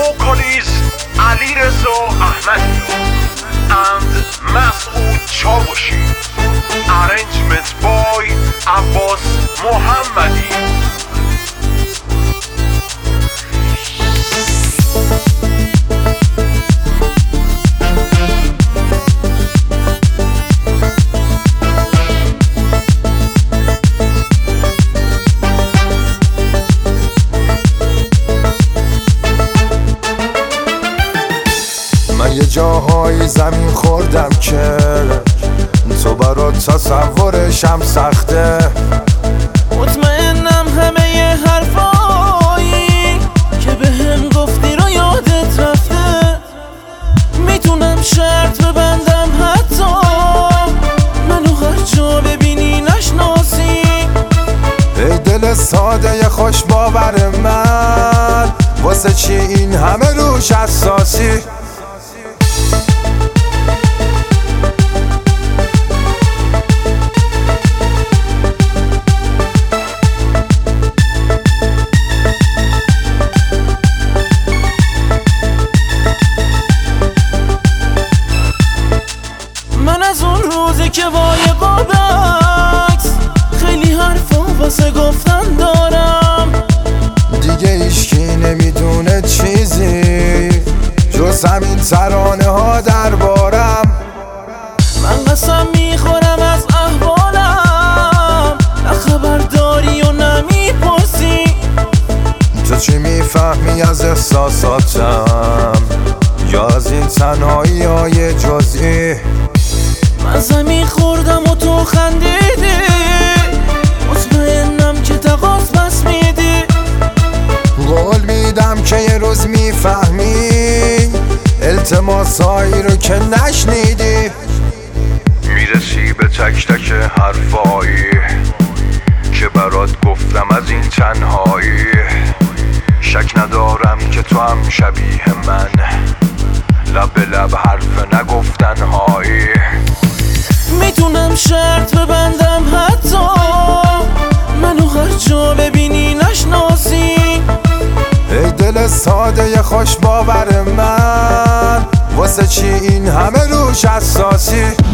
vocalist Alireza Ahmadi and Masoud Chawashi. Arrangement by Abbas Mohammadi. من یه جاهای زمین خوردم که تو برات تصورشم سخته. مطمئنم همه ی حرفایی که به هم گفتی رو یادت رفته. میتونم شرط ببندم حتی منو هر جا ببینی نشناسی. ای دل ساده خوش باور من، واسه چی این همه روش حساسی؟ من از اون روزی که وای بابکس خیلی حرفا واسه گفتن دارم. دیگه ایشکی نمیدونه چیزی جز همین ترانه ها دربارم. من قسم میخورم از احوالم، نه خبر داری و نمیپرسی. تو چی میفهمی از احساساتم یا از این تنهایی های جزئی؟ من زمین خوردم و تو خندیدی، مطمئنم که تقاض پس میدی. قول میدم که یه روز میفهمی التماسایی رو که نشنیدی. میرسی به تک تک حرفایی که برات گفتم از این تنهایی. شک ندارم که تو هم شبیه من، لب به لب حرف نگفتن هایی. میتونم شرط ببندم حتی منو هر جا ببینی نشناسی. ای دل ساده خوش باور من، واسه چی این همه روش حساسی؟